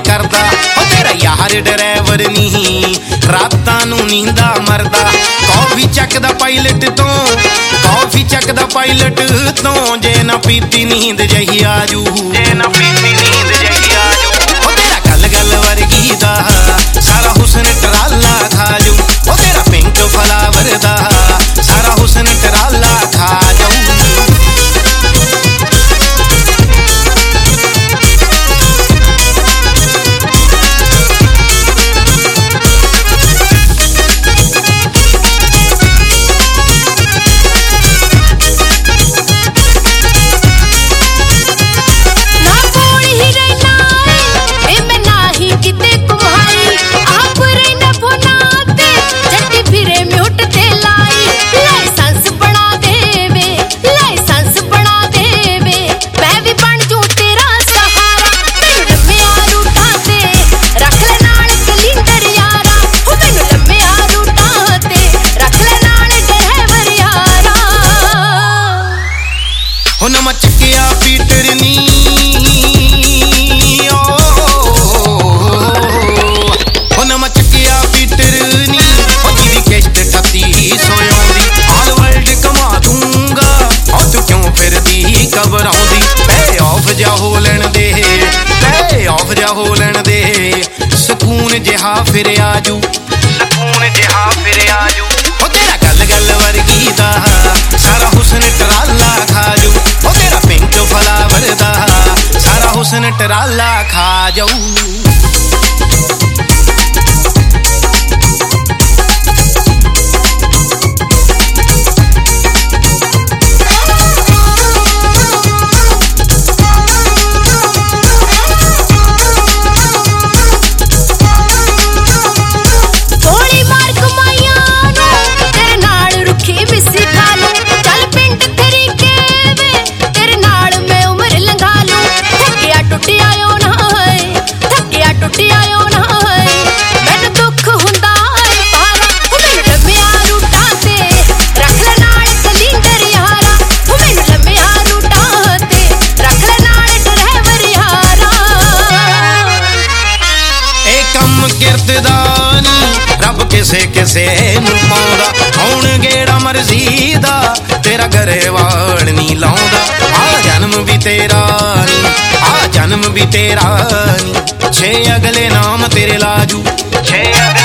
करदा ओ तेरा यार ड्राइवर नहीं रातां नूं नींदा मरदा कॉफी चकदा पायलट तो कॉफी चकदा पायलट तो जे ना पीती नींद जही आजू जे ना पीती नींद जही आजू ओ तेरा गल गल वर्गी दा सारा हुस्न टराला खाजू ओ तेरा पिंक फ्लावर दा सारा हुस्न टराला खा जाऊ चकिया पीटर नी चकिया पीटर नी जिदी किश्त 3800 आउंदी ऑल वर्ल्ड कमा दूंगा और तू क्यों फिरदी घबराउंदी पे ऑफ जा हो लैण दे पे ऑफ जा हो लैण दे सुकून जिहा फिर आजू सुकून जिहा फिर आजू ओ तेरा गल गल वर्गी दा सारा हुस्न टराला खाजू ओ तेरा पिंक फ्लावर दा सारा हुस्न टराला खा जाऊ रब किसे किसे नूं पाउंदा हुण गेड़ा मर्जी दा तेरा गरेवाल नहीं लाउंदा आ जन्म भी तेरा नी आ जन्म भी तेरा नी छे अगले नाम तेरे लाजू छे